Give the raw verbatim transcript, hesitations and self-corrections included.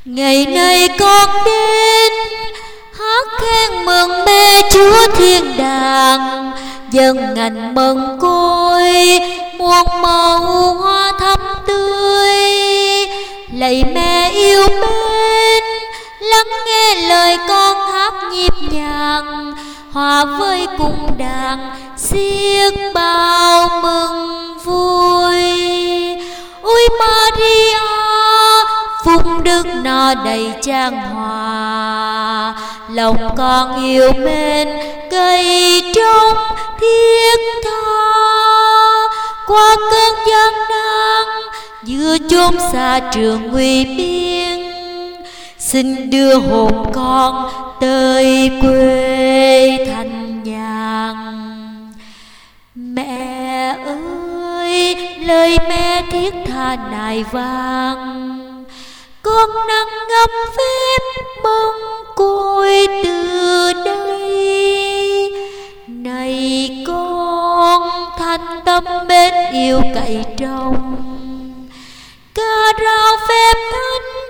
Ngày nay con đến hát khen mừng mẹ Chúa thiên đàng, dâng ngành mừng côi muôn màu hoa thắm tươi. Lạy mẹ yêu mến, lắng nghe lời con hát nhịp nhàng, hòa với cung đàn xiết bao mừng vui. Ôi Maria, phúc đức no đầy chan hòa, lòng con yêu mến cây trong thiết tha. Qua cơn gian nan giữa chốn xa trường nguy biên, xin đưa hồn con tới quê thanh nhàn. Mẹ ơi, lời mẹ thiết tha nài vang, con năn ngâm phép mong côi từ đây. Này con thành tâm mến yêu cậy trong, ca rao phép thánh